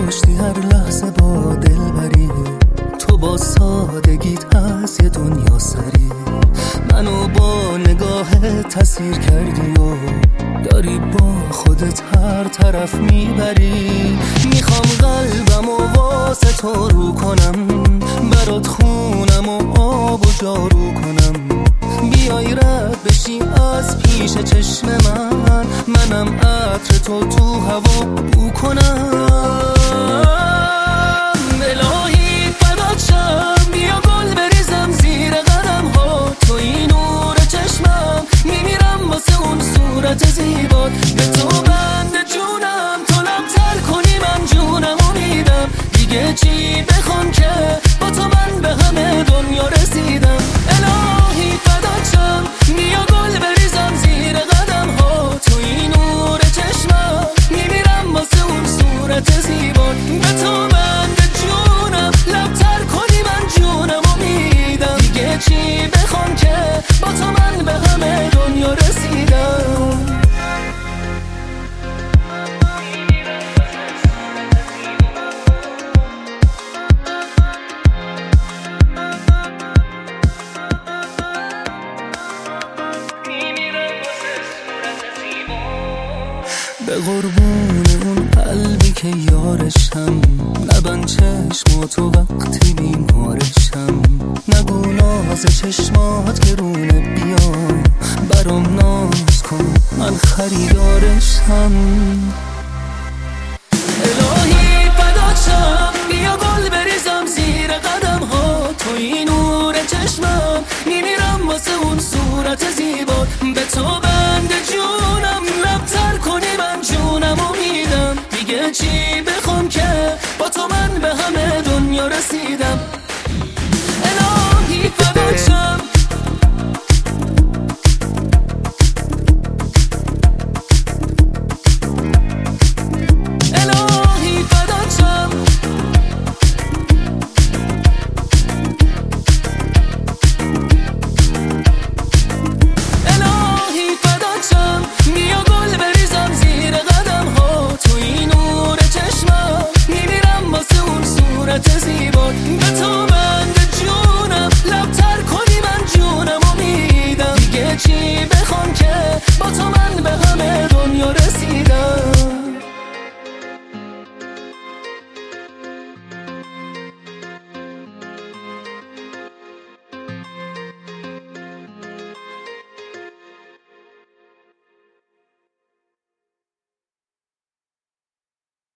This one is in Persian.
داشتی هر لحظه با دلبری، تو با سادگیت از یه دنیا سری منو با نگاه تسیر کردی و داری با خودت هر طرف میبری. میخوام قلبم و واسه تو رو کنم، برات خونم و آب و جارو کنم، بیای رد بشی از پیش چشم منم عطر تو هوا بو کنم. الهی فدات شم، بیا گل بریزم زیر قدم ها، توی نور چشمم میمیرم واسه اون صورت زیبات. به تو بند جونم، تو لبتر کنی من جونمو میدم، دیگه چی بخوام که با تو من به همه دنیا رسیدم. الهی فدات شم، بیا گل بریزم زیر قدم ها، توی نور چشمم میمیرم واسه اون صورت زیبات. به تو بند جونم، لبتر کنی من جونمو میدم، دیگه چی بخوام که با تو من به همه دنیا رسیدم. به قربون اون قلبی که یارشم، نبند چشماتو وقتی بیمارشم، نگو ناز چشمات گرونه، بیا برام ناز کن من خریدارشم. الهی فدات شم، بیا گل بریزم زیر قدم ها، توی نور چشمم میمیرم واسه اون صورت زیبات. به تو بند جونم، لبتر کنی من جونمو میدم، دیگه چی بخوام که با تو من به همه دنیا رسیدم.